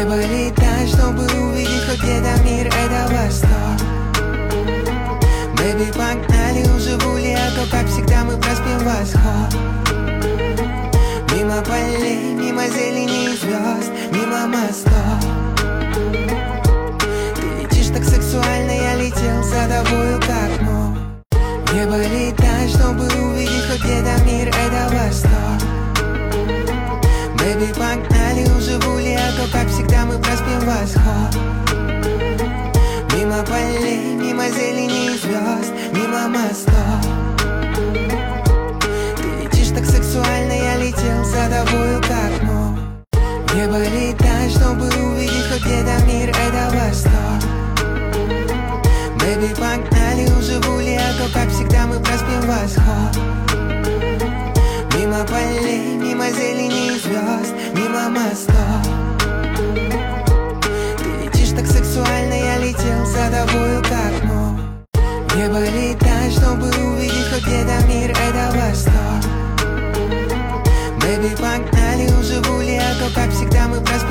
Небо летать, чтобы увидеть хоть где-то мир, это восторг. Бэби, погнали, уживу ли, а то, как всегда, мы проспим восход. Мимо полей, мимо зелени и звезд, мимо мостов. Ты летишь так сексуально, я летел за тобою как мог. Небо летать, чтобы увидеть хоть где-то мир, это восторг. Бэби, погнали, уживу ли, а то, как всегда, мы проспим восход. Мимо полей, мимо зелени и звезд, мимо мостов. Ты летишь так сексуально, я летел за тобою как мог. Небо летать, чтобы увидеть хоть где-то мир, это восторг. Бэби, погнали, уживу ли, а то, как всегда, мы проспим восход. Мимо полей, мимо зелени и звезд, мимо мостов. Ты летишь так сексуально, я летел за тобою как мог. Небо летать, чтобы увидеть хоть где-то мир, это восторг. Бэби, погнали, уживу ли, а то, как всегда, мы проспим